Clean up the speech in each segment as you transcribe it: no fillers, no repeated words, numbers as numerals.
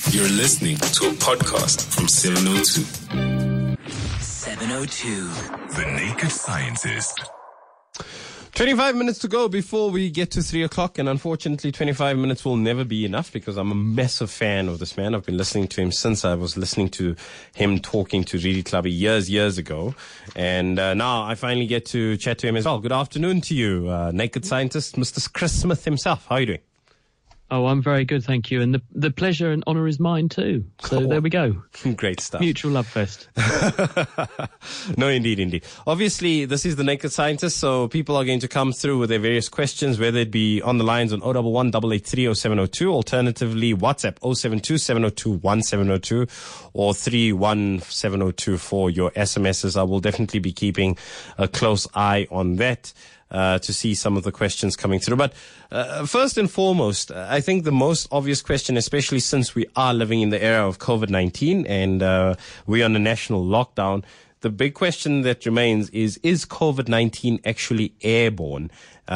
You're listening to a podcast from 702. 702. The Naked Scientist. 25 minutes to go before we get to 3 o'clock, and unfortunately 25 minutes will never be enough because I'm a massive fan of this man. I've been listening to him since I was listening to him talking to Redi Tlhabi years ago, and now I finally get to chat to him as well. Good afternoon to you, Naked Scientist, Mr. Chris Smith himself. How are you doing? Oh, I'm very good, thank you. And the pleasure and honour is mine too. So there we go. Great stuff. Mutual love fest. No, indeed. Obviously, this is the Naked Scientist, so people are going to come through with their various questions, whether it be on the lines on 011 883 0702, alternatively WhatsApp 072 702 1702 or 31702 for your SMSs. I will definitely be keeping a close eye on that. To see some of the questions coming through. But first and foremost, I think the most obvious question, especially since we are living in the era of COVID-19 and we're on a national lockdown, the big question that remains is COVID-19 actually airborne?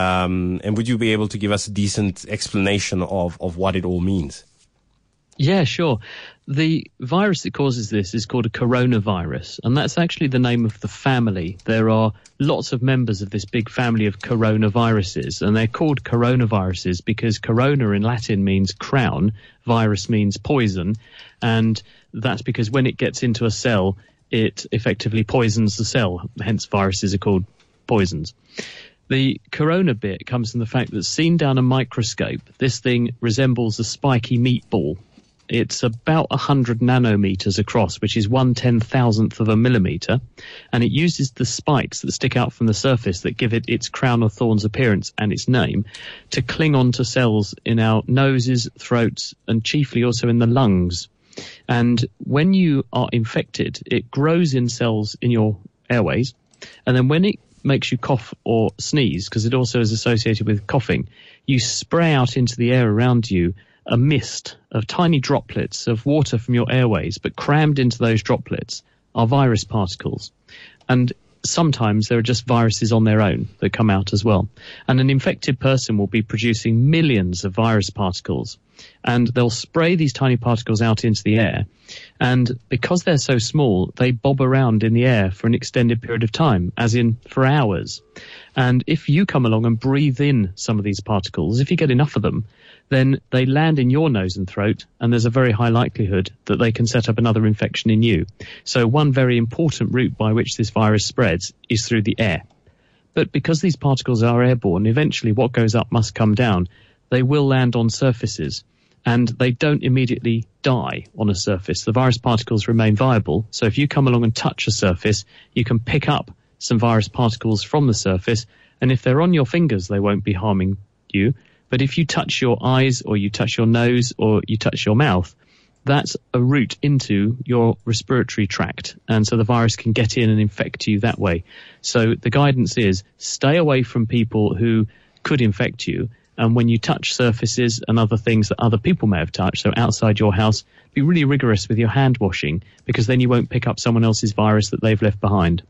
And would you be able to give us a decent explanation of what it all means? Yeah, sure. The virus that causes this is called a coronavirus, and that's actually the name of the family. There are lots of members of this big family of coronaviruses, and they're called coronaviruses because corona in Latin means crown, virus means poison, and that's because when it gets into a cell, it effectively poisons the cell, hence viruses are called poisons. The corona bit comes from the fact that seen down a microscope, this thing resembles a spiky meatball. It's about 100 nanometers across, which is 1/10,000th of a millimeter, and it uses the spikes that stick out from the surface that give it its crown of thorns appearance and its name to cling onto cells in our noses, throats, and chiefly also in the lungs. And when you are infected, it grows in cells in your airways, and then when it makes you cough or sneeze, because it also is associated with coughing, you spray out into the air around you a mist of tiny droplets of water from your airways, but crammed into those droplets are virus particles. And sometimes there are just viruses on their own that come out as well. And an infected person will be producing millions of virus particles, and they'll spray these tiny particles out into the air. And because they're so small, they bob around in the air for an extended period of time, as in for hours. And if you come along and breathe in some of these particles, if you get enough of them, then they land in your nose and throat, and there's a very high likelihood that they can set up another infection in you. So one very important route by which this virus spreads is through the air. But because these particles are airborne, eventually what goes up must come down. They will land on surfaces, and they don't immediately die on a surface. The virus particles remain viable, so if you come along and touch a surface, you can pick up some virus particles from the surface, and if they're on your fingers, they won't be harming you. But if you touch your eyes or you touch your nose or you touch your mouth, that's a route into your respiratory tract. And so the virus can get in and infect you that way. So the guidance is stay away from people who could infect you. And when you touch surfaces and other things that other people may have touched, so outside your house, be really rigorous with your hand washing, because then you won't pick up someone else's virus that they've left behind.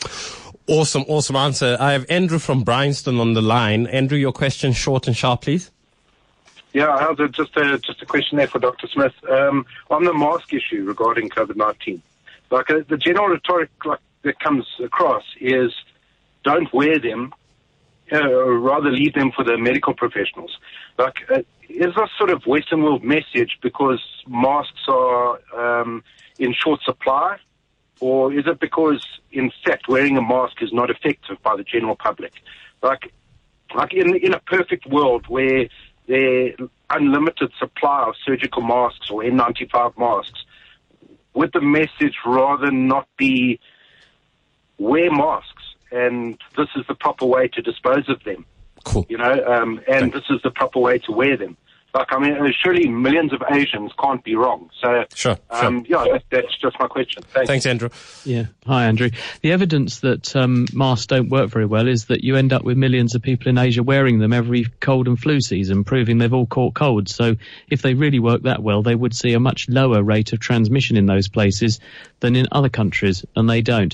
Awesome answer. I have Andrew from Bryanston on the line. Andrew, your question short and sharp, please. Yeah, just a question there for Dr. Smith. On the mask issue regarding COVID-19, the general rhetoric that comes across is don't wear them, rather leave them for the medical professionals. Is this sort of Western world message because masks are in short supply? Or is it because, in fact, wearing a mask is not effective by the general public? In a perfect world where there's unlimited supply of surgical masks or N95 masks, would the message rather not be wear masks and this is the proper way to dispose of them? Cool. And this is the proper way to wear them. Surely millions of Asians can't be wrong. So, Sure. Yeah, that's just my question. Thanks, Andrew. Yeah. Hi, Andrew. The evidence that masks don't work very well is that you end up with millions of people in Asia wearing them every cold and flu season, proving they've all caught colds. So if they really work that well, they would see a much lower rate of transmission in those places than in other countries, and they don't.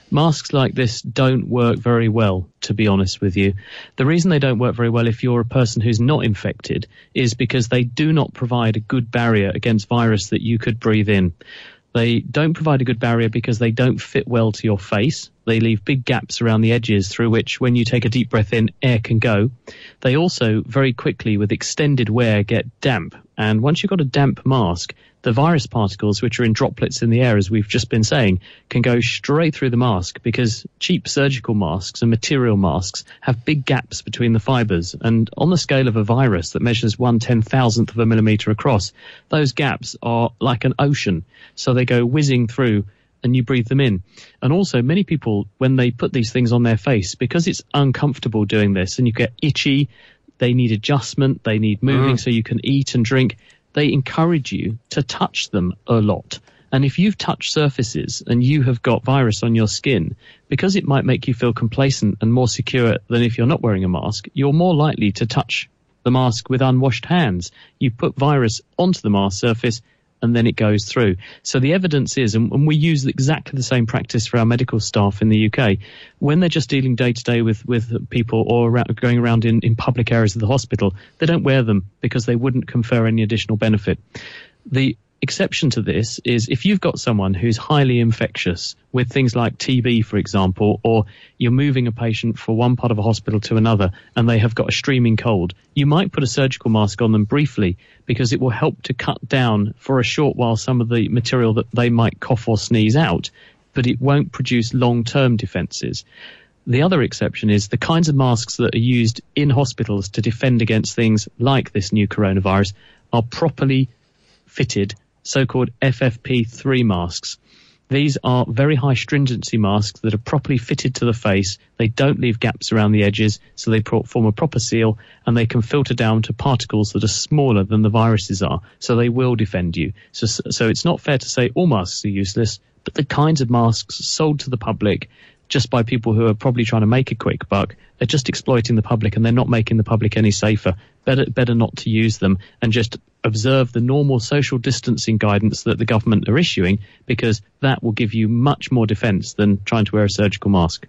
Masks like this don't work very well, to be honest with you. The reason they don't work very well if you're a person who's not infected is because they do not provide a good barrier against virus that you could breathe in. They don't provide a good barrier because they don't fit well to your face. They leave big gaps around the edges through which, when you take a deep breath in, air can go. They also, very quickly, with extended wear, get damp. And once you've got a damp mask, the virus particles, which are in droplets in the air, as we've just been saying, can go straight through the mask because cheap surgical masks and material masks have big gaps between the fibres. And on the scale of a virus that measures 1/10,000th of a millimetre across, those gaps are like an ocean. So they go whizzing through and you breathe them in. And also, many people, when they put these things on their face, because it's uncomfortable doing this and you get itchy, they need adjustment, they need moving so you can eat and drink, they encourage you to touch them a lot. And if you've touched surfaces and you have got virus on your skin, because it might make you feel complacent and more secure than if you're not wearing a mask, you're more likely to touch the mask with unwashed hands. You put virus onto the mask surface and then it goes through. So the evidence is, and we use exactly the same practice for our medical staff in the UK, when they're just dealing day to day with people or going around in public areas of the hospital, they don't wear them because they wouldn't confer any additional benefit. The exception to this is if you've got someone who's highly infectious with things like TB, for example, or you're moving a patient from one part of a hospital to another and they have got a streaming cold, you might put a surgical mask on them briefly because it will help to cut down for a short while some of the material that they might cough or sneeze out, but it won't produce long-term defences. The other exception is the kinds of masks that are used in hospitals to defend against things like this new coronavirus are properly fitted so-called FFP3 masks. These are very high stringency masks that are properly fitted to the face. They don't leave gaps around the edges, so they form a proper seal, and they can filter down to particles that are smaller than the viruses are, so they will defend you. So it's not fair to say all masks are useless, but the kinds of masks sold to the public just by people who are probably trying to make a quick buck are just exploiting the public, and they're not making the public any safer. Better not to use them and just observe the normal social distancing guidance that the government are issuing, because that will give you much more defence than trying to wear a surgical mask.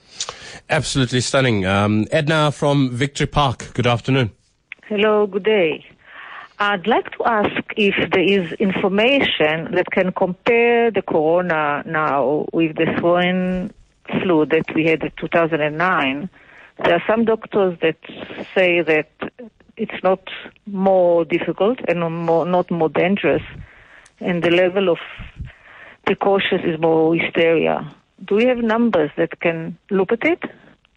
Absolutely stunning. Edna from Victory Park, good afternoon. Hello, good day. I'd like to ask if there is information that can compare the corona now with the swine flu that we had in 2009. There are some doctors that say that it's not more difficult and not more dangerous, and the level of precautions is more hysteria. Do we have numbers that can look at it?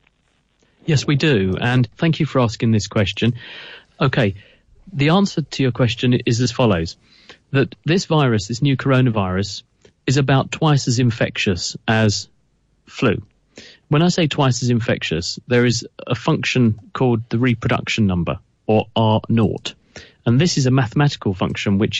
Yes, we do, and thank you for asking this question. Okay, the answer to your question is as follows, that this virus, this new coronavirus, is about twice as infectious as flu. When I say twice as infectious, there is a function called the reproduction number, or R0. And this is a mathematical function which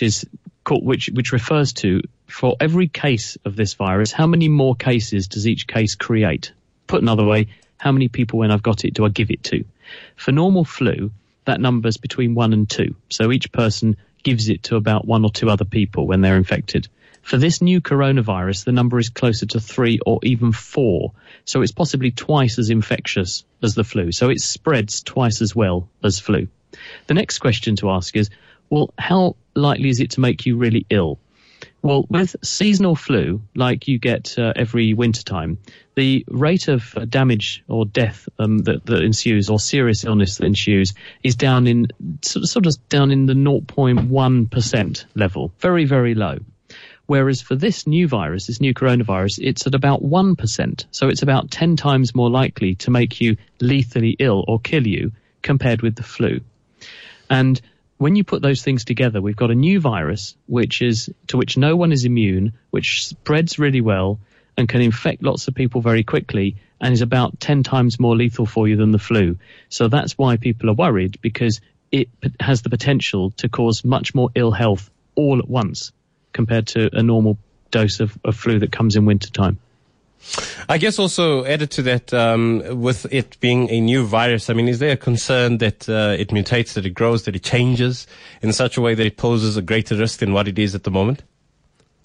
refers to, for every case of this virus, how many more cases does each case create? Put another way, how many people, when I've got it, do I give it to? For normal flu, that number's between 1 and 2. So each person gives it to about 1 or 2 other people when they're infected. For this new coronavirus, the number is closer to 3 or even 4. So it's possibly twice as infectious as the flu. So it spreads twice as well as flu. The next question to ask is, well, how likely is it to make you really ill? Well, with seasonal flu, like you get every wintertime, the rate of damage or death that ensues, or serious illness that ensues, is down in sort of down in the 0.1% level, very, very low. Whereas for this new virus, this new coronavirus, it's at about 1%. So it's about 10 times more likely to make you lethally ill or kill you compared with the flu. And when you put those things together, we've got a new virus to which no one is immune, which spreads really well and can infect lots of people very quickly, and is about 10 times more lethal for you than the flu. So that's why people are worried, because it has the potential to cause much more ill health all at once compared to a normal dose of flu that comes in wintertime. I guess also added to that, with it being a new virus, I mean, is there a concern that it mutates, that it grows, that it changes in such a way that it poses a greater risk than what it is at the moment?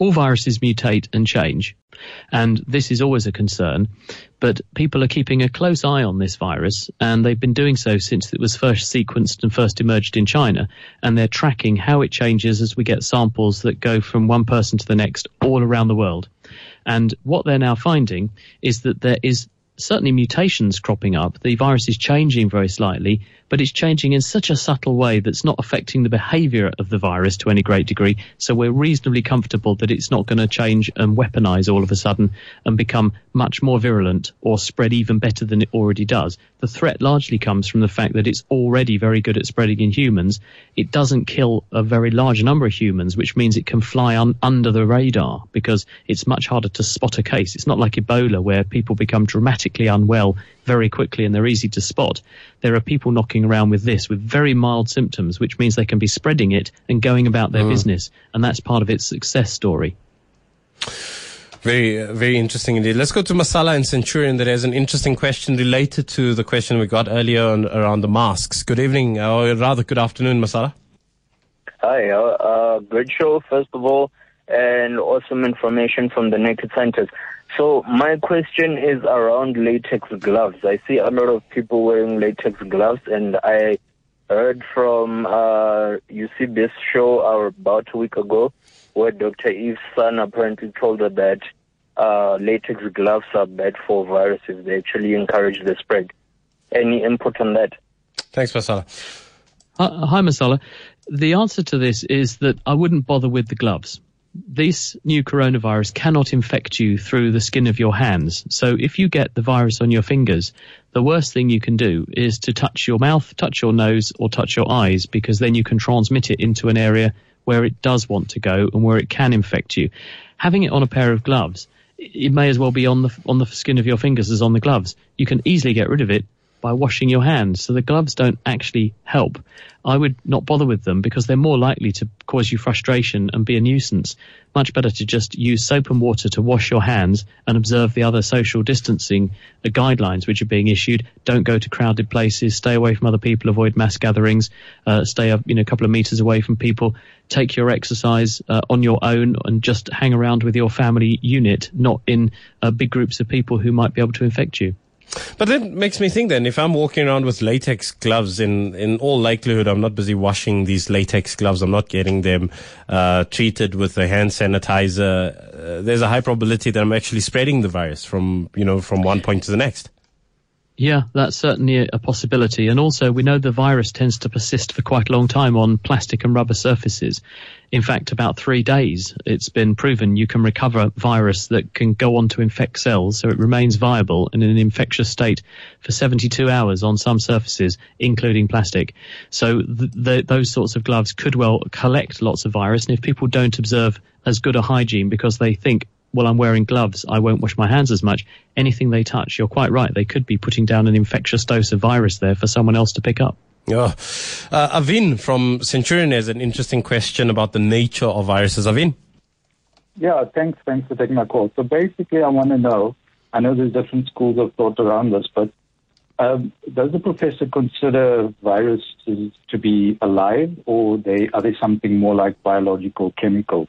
All viruses mutate and change, and this is always a concern. But people are keeping a close eye on this virus, and they've been doing so since it was first sequenced and first emerged in China, and they're tracking how it changes as we get samples that go from one person to the next all around the world. And what they're now finding is that there is certainly mutations cropping up. The virus is changing very slightly, but it's changing in such a subtle way that's not affecting the behavior of the virus to any great degree. So we're reasonably comfortable that it's not going to change and weaponize all of a sudden and become much more virulent or spread even better than it already does. The threat largely comes from the fact that it's already very good at spreading in humans. It doesn't kill a very large number of humans, which means it can fly under the radar because it's much harder to spot a case. It's not like Ebola, where people become dramatically unwell very quickly and they're easy to spot. There are people knocking around with this with very mild symptoms, which means they can be spreading it and going about their business. And that's part of its success story. Very, very interesting indeed. Let's go to Masala in Centurion that has an interesting question related to the question we got earlier on around the masks. Good evening, or rather good afternoon, Masala. Hi, great show, first of all, and awesome information from the Naked Scientist. So my question is around latex gloves. I see a lot of people wearing latex gloves, and I heard from UCBS show about a week ago where Dr. Eve's son apparently told her that latex gloves are bad for viruses. They actually encourage the spread. Any input on that? Thanks, Masala. Hi, Masala. The answer to this is that I wouldn't bother with the gloves. This new coronavirus cannot infect you through the skin of your hands. So if you get the virus on your fingers, the worst thing you can do is to touch your mouth, touch your nose, or touch your eyes, because then you can transmit it into an area where it does want to go and where it can infect you. Having it on a pair of gloves, it may as well be on the skin of your fingers as on the gloves. You can easily get rid of it by washing your hands. So the gloves don't actually help. I would not bother with them because they're more likely to cause you frustration and be a nuisance. Much better to just use soap and water to wash your hands and observe the other social distancing guidelines which are being issued. Don't go to crowded places, stay away from other people, avoid mass gatherings, stay a couple of meters away from people, take your exercise on your own and just hang around with your family unit, not in big groups of people who might be able to infect you. But that makes me think then, if I'm walking around with latex gloves, in all likelihood, I'm not busy washing these latex gloves. I'm not getting them treated with a hand sanitizer. There's a high probability that I'm actually spreading the virus from one point to the next. Yeah, that's certainly a possibility. And also, we know the virus tends to persist for quite a long time on plastic and rubber surfaces. In fact, about 3 days, it's been proven you can recover virus that can go on to infect cells, so it remains viable and in an infectious state for 72 hours on some surfaces, including plastic. So those sorts of gloves could well collect lots of virus, and if people don't observe as good a hygiene because they think, well, I'm wearing gloves, I won't wash my hands as much, anything they touch, you're quite right, they could be putting down an infectious dose of virus there for someone else to pick up. Oh. Avin from Centurion has an interesting question about the nature of viruses. Avin? Yeah, thanks for taking my call. So basically I want to know, I know there's different schools of thought around this, but does the professor consider viruses to be alive, or are they something more like biological, chemical?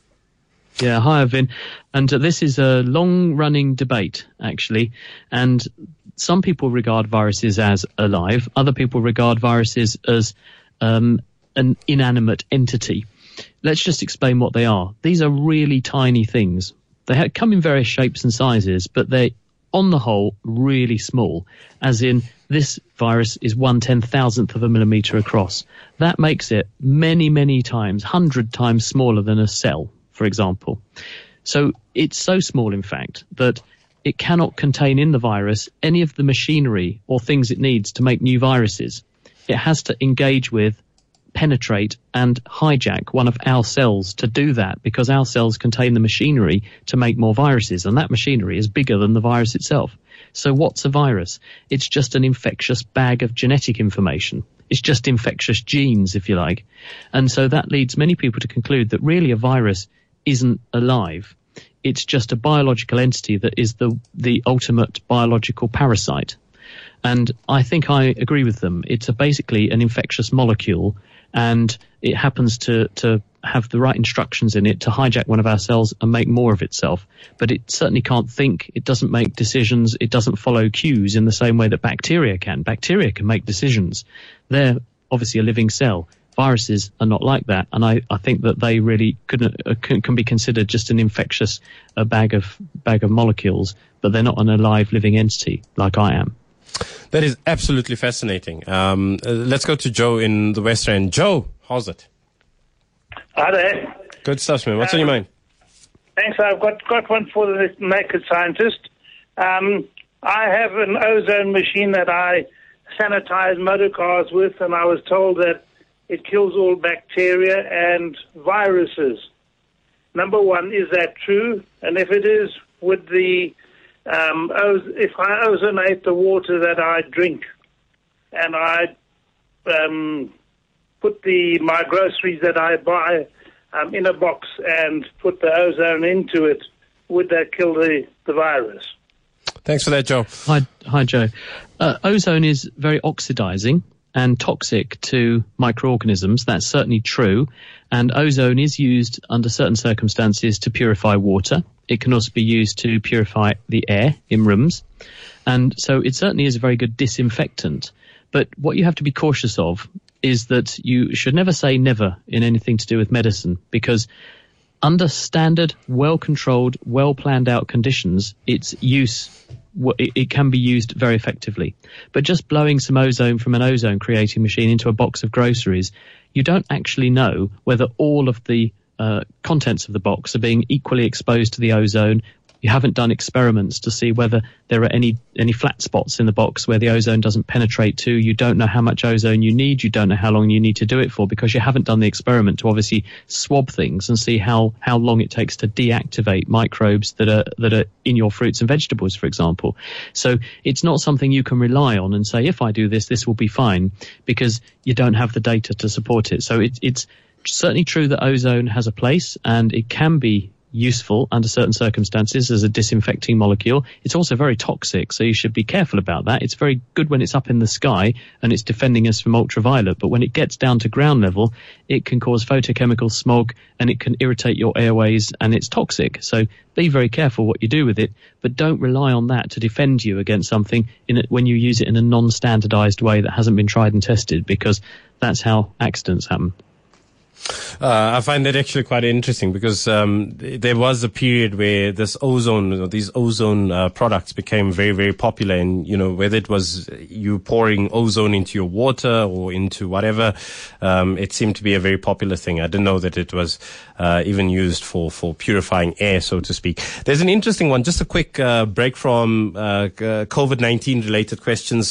Yeah, hi, Avin. And this is a long-running debate, actually. And some people regard viruses as alive. Other people regard viruses as an inanimate entity. Let's just explain what they are. These are really tiny things. They come in various shapes and sizes, but they're, on the whole, really small, as in this virus is 1/10,000th of a millimeter across. That makes it many, many times, 100 times smaller than a cell, for example. So it's so small, in fact, that it cannot contain in the virus any of the machinery or things it needs to make new viruses. It has to engage with, penetrate and hijack one of our cells to do that, because our cells contain the machinery to make more viruses, and that machinery is bigger than the virus itself. So what's a virus? It's just an infectious bag of genetic information. It's just infectious genes, if you like. And so that leads many people to conclude that really a virus isn't alive. It's just a biological entity that is the ultimate biological parasite. And I think I agree with them. It's basically an infectious molecule, and it happens to have the right instructions in it to hijack one of our cells and make more of itself. But it certainly can't think. It doesn't make decisions. It doesn't follow cues in the same way that bacteria can. Bacteria can make decisions. They're obviously a living cell. Viruses are not like that, and I think that they really can be considered just an infectious bag of molecules, but they're not an alive living entity like I am. That is absolutely fascinating. Let's go to Joe in the West End. Joe, how's it? Hi there. Good stuff, man. What's on your mind? Thanks. I've got one for the naked scientist. I have an ozone machine that I sanitize motor cars with, and I was told that it kills all bacteria and viruses. Number one, is that true? And if it is, would the if I ozonate the water that I drink, and I put my groceries that I buy in a box and put the ozone into it, would that kill the virus? Thanks for that, Joe. Hi, Joe. Ozone is very oxidizing and toxic to microorganisms. That's certainly true. And ozone is used under certain circumstances to purify water. It can also be used to purify the air in rooms. And so it certainly is a very good disinfectant. But what you have to be cautious of is that you should never say never in anything to do with medicine, because under standard, well-controlled, well-planned-out conditions, its use, it can be used very effectively. But just blowing some ozone from an ozone-creating machine into a box of groceries, you don't actually know whether all of the contents of the box are being equally exposed to the ozone. You haven't done experiments to see whether there are any flat spots in the box where the ozone doesn't penetrate to. You don't know how much ozone you need. You don't know how long you need to do it for, because you haven't done the experiment to obviously swab things and see how long it takes to deactivate microbes that are in your fruits and vegetables, for example. So it's not something you can rely on and say, if I do this, this will be fine, because you don't have the data to support it. So it's certainly true that ozone has a place, and it can be useful under certain circumstances as a disinfecting molecule. It's also very toxic, so you should be careful about that. It's very good when it's up in the sky and it's defending us from ultraviolet, but when it gets down to ground level, it can cause photochemical smog and it can irritate your airways, and it's toxic. So be very careful what you do with it, but don't rely on that to defend you against something when you use it in a non-standardized way that hasn't been tried and tested, because that's how accidents happen. I find that actually quite interesting, because there was a period where these ozone products became very, very popular, and whether it was you pouring ozone into your water or into whatever, it seemed to be a very popular thing. I didn't know that it was even used for purifying air, so to speak. There's an interesting one. Just a quick break from COVID-19 related questions.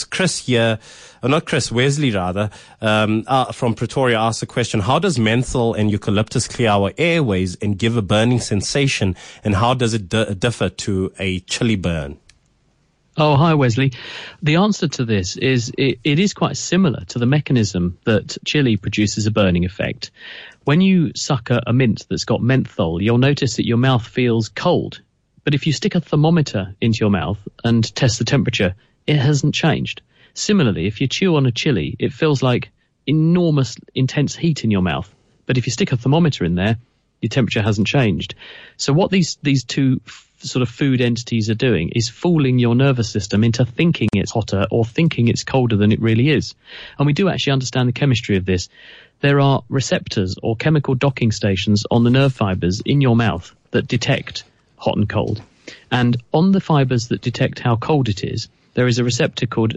Wesley rather, from Pretoria asked the question: how does menthol and eucalyptus clear our airways and give a burning sensation, and how does it differ to a chili burn? Oh, hi, Wesley. The answer to this is it is quite similar to the mechanism that chili produces a burning effect. When you suck a mint that's got menthol, you'll notice that your mouth feels cold. But if you stick a thermometer into your mouth and test the temperature, it hasn't changed. Similarly, if you chew on a chili, it feels like enormous, intense heat in your mouth. But if you stick a thermometer in there, your temperature hasn't changed. So what these two sort of food entities are doing is fooling your nervous system into thinking it's hotter or thinking it's colder than it really is. And we do actually understand the chemistry of this. There are receptors or chemical docking stations on the nerve fibers in your mouth that detect hot and cold. And on the fibers that detect how cold it is, there is a receptor called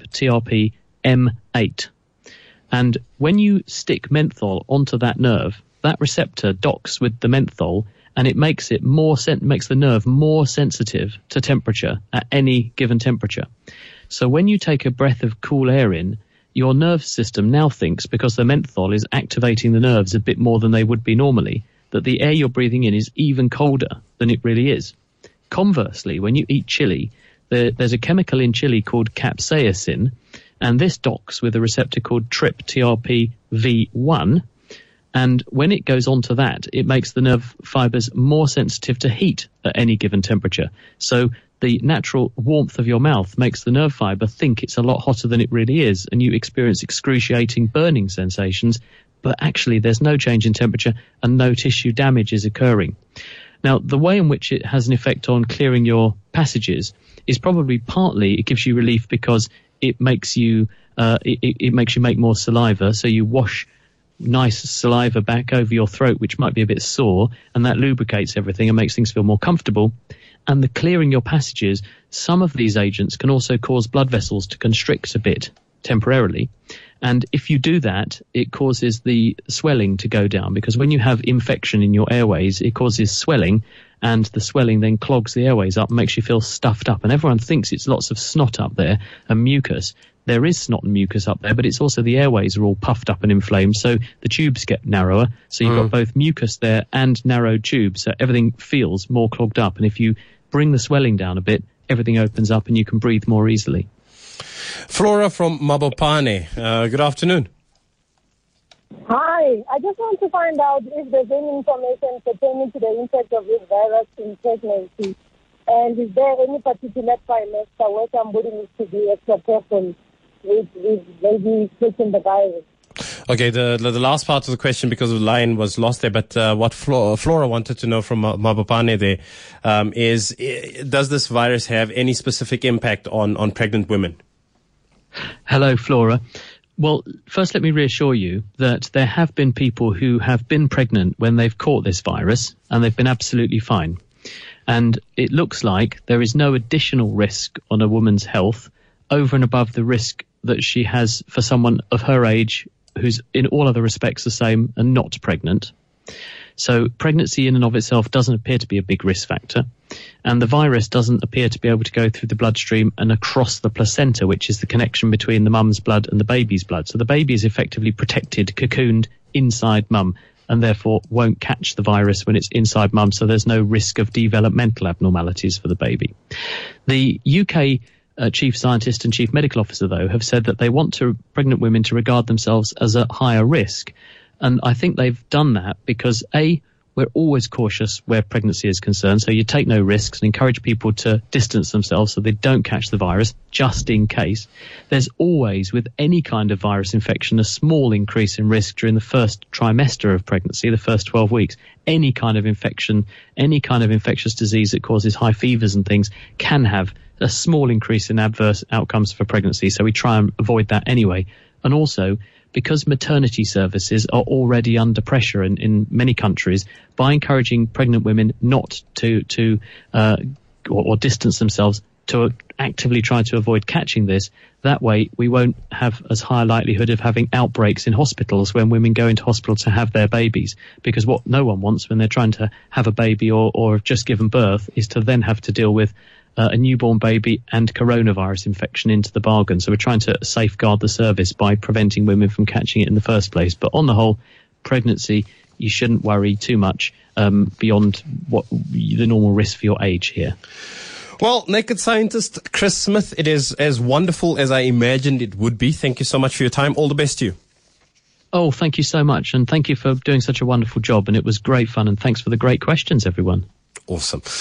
TRPM8. And when you stick menthol onto that nerve, that receptor docks with the menthol, and it makes the nerve more sensitive to temperature at any given temperature. So when you take a breath of cool air in, your nerve system now thinks, because the menthol is activating the nerves a bit more than they would be normally, that the air you're breathing in is even colder than it really is. Conversely, when you eat chili, there's a chemical in chili called capsaicin, and this docks with a receptor called TRPV1. And when it goes onto that, it makes the nerve fibers more sensitive to heat at any given temperature. So the natural warmth of your mouth makes the nerve fiber think it's a lot hotter than it really is, and you experience excruciating burning sensations but actually there's no change in temperature and no tissue damage is occurring. Now, the way in which it has an effect on clearing your passages is probably partly it gives you relief because it makes you it makes you make more saliva, so you wash nice saliva back over your throat, which might be a bit sore, and that lubricates everything and makes things feel more comfortable. And the clearing your passages, some of these agents can also cause blood vessels to constrict a bit temporarily. And if you do that, it causes the swelling to go down, because when you have infection in your airways, it causes swelling, and the swelling then clogs the airways up and makes you feel stuffed up. And everyone thinks it's lots of snot up there and mucus. There is snot and mucus up there, but it's also the airways are all puffed up and inflamed, so the tubes get narrower. So you've got both mucus there and narrowed tubes, so everything feels more clogged up. And if you bring the swelling down a bit, everything opens up and you can breathe more easily. Flora from Mabopane, good afternoon. Hi, I just want to find out if there's any information pertaining to the impact of this virus in pregnancy. And is there any particular trimester where somebody needs to be extra careful with maybe taking the virus? Okay, the last part of the question, because the line was lost there, but what Flora wanted to know from Mabopane there is, does this virus have any specific impact on pregnant women? Hello, Flora. Well, first let me reassure you that there have been people who have been pregnant when they've caught this virus, and they've been absolutely fine. And it looks like there is no additional risk on a woman's health over and above the risk that she has for someone of her age who's in all other respects the same and not pregnant. So pregnancy in and of itself doesn't appear to be a big risk factor. And the virus doesn't appear to be able to go through the bloodstream and across the placenta, which is the connection between the mum's blood and the baby's blood. So the baby is effectively protected, cocooned inside mum, and therefore won't catch the virus when it's inside mum, so there's no risk of developmental abnormalities for the baby. The UK Chief Scientist and Chief Medical Officer, though, have said that they want pregnant women to regard themselves as a higher risk. And I think they've done that because, A, we're always cautious where pregnancy is concerned, so you take no risks and encourage people to distance themselves so they don't catch the virus, just in case. There's always, with any kind of virus infection, a small increase in risk during the first trimester of pregnancy, the first 12 weeks. Any kind of infection, any kind of infectious disease that causes high fevers and things can have a small increase in adverse outcomes for pregnancy, so we try and avoid that anyway. And also, because maternity services are already under pressure in many countries, by encouraging pregnant women not to distance themselves, to actively try to avoid catching this, that way we won't have as high a likelihood of having outbreaks in hospitals when women go into hospital to have their babies. Because what no one wants when they're trying to have a baby or have just given birth is to then have to deal with a newborn baby and coronavirus infection into the bargain. So we're trying to safeguard the service by preventing women from catching it in the first place. But on the whole, pregnancy, you shouldn't worry too much beyond what the normal risk for your age here. Well, Naked Scientist Chris Smith, it is as wonderful as I imagined it would be. Thank you so much for your time. All the best to you. Oh, thank you so much. And thank you for doing such a wonderful job. And it was great fun. And thanks for the great questions, everyone. Awesome.